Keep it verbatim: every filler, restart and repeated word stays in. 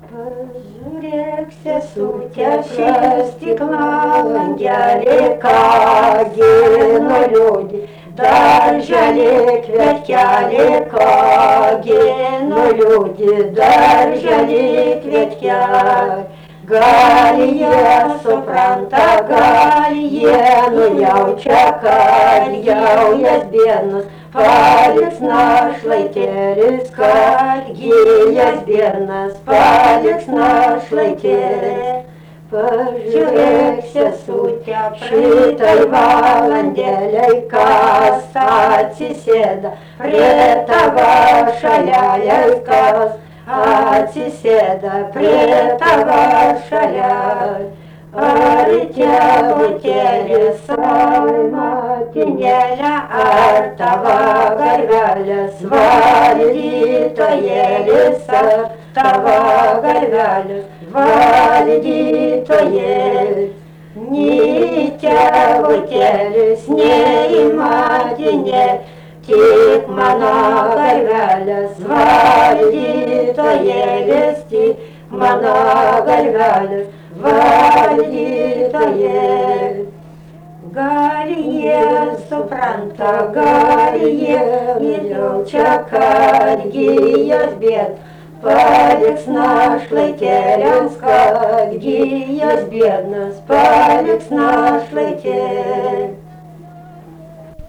Pažiūrėk, sesutė, prie stikla langelį, kągi nuliūdi, darželį kvietkelį, kągi nuliūdi, darželį kvietkelį. Gal jie supranta, gal jie nujaučia, kad jau jas dienas paliks našlaitėlis, kad jas dienas paliks našlaitėlis. Pažiūrėk, sesutė, šitai valandėliai, kas atsisėda prie tavo šaleliai, kas atsisėda prie tavo šaleliai. Ar tėvutėlis, ar motinėlė, ar tavo galvelės valdytojėlis, ar tavo galvelės valdytojėlis. Nei tėvutėlis, nei motinėlė, tik mano galvelės valdytojėlis, tik mano galvelės valdytojėlis. Gal jie supranta, gal jie jaučia, kad gijos bėd paliks našlaitėliams, kad gijos bėdnas paliks našlaitėliams.